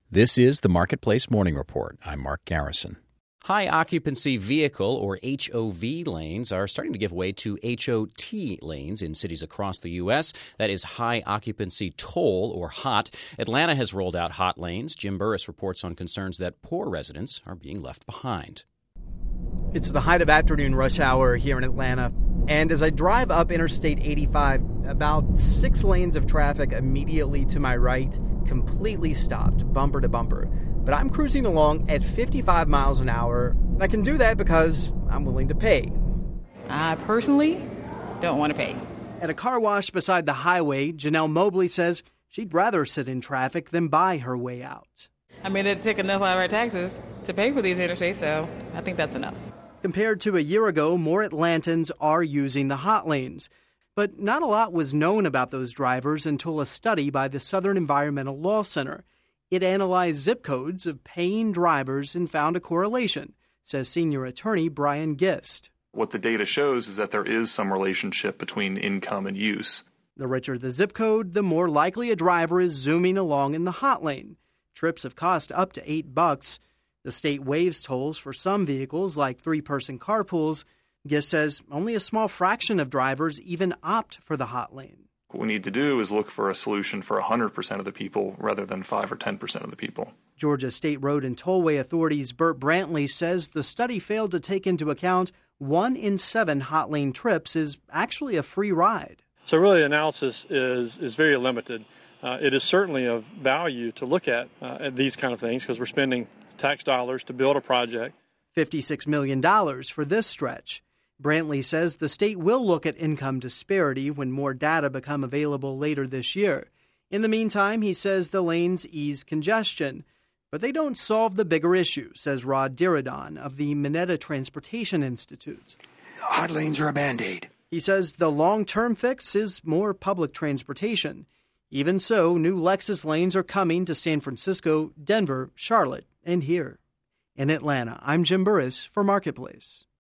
This is the Marketplace Morning Report. I'm Mark Garrison. High occupancy vehicle, or HOV lanes, are starting to give way to HOT lanes in cities across the U.S. That is high occupancy toll, or HOT. Atlanta has rolled out HOT lanes. Jim Burris reports on concerns that poor residents are being left behind. It's the height of afternoon rush hour here in Atlanta, and as I drive up Interstate 85, about 6 lanes of traffic immediately to my right completely stopped, bumper to bumper. But I'm cruising along at 55 miles an hour, and I can do that because I'm willing to pay. I personally don't want to pay. At a car wash beside the highway, Janelle Mobley says she'd rather sit in traffic than buy her way out. I mean, it'd take enough out of our taxes to pay for these interstates, so I think that's enough. Compared to a year ago, more Atlantans are using the hot lanes. But not a lot was known about those drivers until a study by the Southern Environmental Law Center. It analyzed zip codes of paying drivers and found a correlation, says senior attorney Brian Gist. What the data shows is that there is some relationship between income and use. The richer the zip code, the more likely a driver is zooming along in the hot lane. Trips have cost up to $8. The state waives tolls for some vehicles, like 3-person carpools. Gist says only a small fraction of drivers even opt for the hot lane. What we need to do is look for a solution for 100% of the people rather than 5 or 10% of the people. Georgia State Road and Tollway Authority's Burt Brantley says the study failed to take into account 1 in 7 hot lane trips is actually a free ride. So really the analysis is very limited. It is certainly of value to look at these kind of things because we're spending tax dollars to build a project. $56 million for this stretch. Brantley says the state will look at income disparity when more data become available later this year. In the meantime, he says the lanes ease congestion. But they don't solve the bigger issue, says Rod Diridon of the Mineta Transportation Institute. Hot lanes are a Band-Aid. He says the long-term fix is more public transportation. Even so, new Lexus lanes are coming to San Francisco, Denver, Charlotte, and here. In Atlanta, I'm Jim Burris for Marketplace.